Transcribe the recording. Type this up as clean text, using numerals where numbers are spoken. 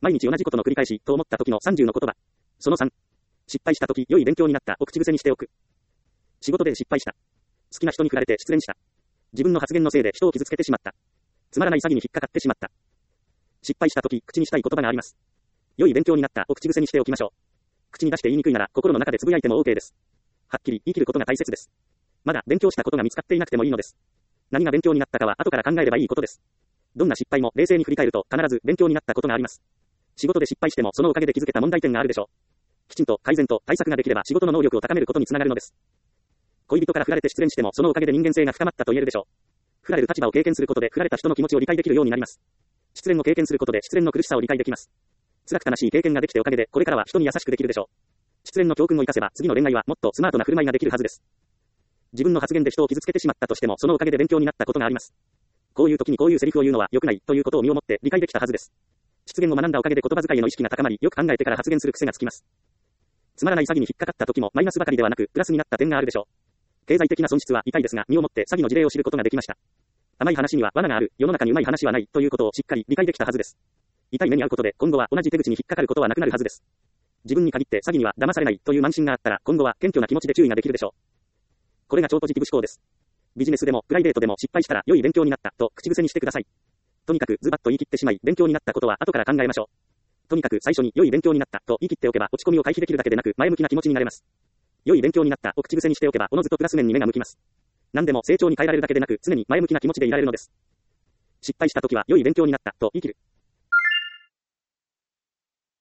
毎日同じことの繰り返し、と思った時の30の言葉。その3。失敗した時、良い勉強になったを口癖にしておく。仕事で失敗した。好きな人に振られて失恋した。自分の発言のせいで人を傷つけてしまった。つまらない詐欺に引っかかってしまった。失敗した時、口にしたい言葉があります。良い勉強になったを口癖にしておきましょう。口に出して言いにくいなら、心の中でつぶやいても OK です。はっきり生きることが大切です。まだ勉強したことが見つかっていなくてもいいのです。何が勉強になったかは後から考えればいいことです。どんな失敗も冷静に振り返ると必ず勉強になったことがあります。仕事で失敗してもそのおかげで気づけた問題点があるでしょう。きちんと改善と対策ができれば仕事の能力を高めることにつながるのです。恋人から振られて失恋してもそのおかげで人間性が深まったと言えるでしょう。振られる立場を経験することで振られた人の気持ちを理解できるようになります。失恋を経験することで失恋の苦しさを理解できます。辛く悲しい経験ができておかげでこれからは人に優しくできるでしょう。失恋の教訓を生かせば次の恋愛はもっとスマートな振る舞いができるはずです。自分の発言で人を傷つけてしまったとしてもそのおかげで勉強になったことがあります。こういう時にこういうセリフを言うのは良くないということを身をもって理解できたはずです。失言を学んだおかげで言葉遣いの意識が高まり、よく考えてから発言する癖がつきます。つまらない詐欺に引っかかった時もマイナスばかりではなくプラスになった点があるでしょう。経済的な損失は痛いですが身をもって詐欺の事例を知ることができました。甘い話には罠がある、世の中にうまい話はないということをしっかり理解できたはずです。痛い目に遭うことで今後は同じ手口に引っかかることはなくなるはずです。自分に限って詐欺には騙されないという慢心があったら今後は謙虚な気持ちで注意ができるでしょう。これが超ポジティブ思考です。ビジネスでもプライベートでも失敗したら良い勉強になったと口癖にしてください。とにかくズバッと言い切ってしまい勉強になったことは後から考えましょう。とにかく最初に良い勉強になったと言い切っておけば落ち込みを回避できるだけでなく前向きな気持ちになれます。良い勉強になったを口癖にしておけばおのずとプラス面に目が向きます。何でも成長に変えられるだけでなく常に前向きな気持ちでいられるのです。失敗した時は良い勉強になったと言い切る。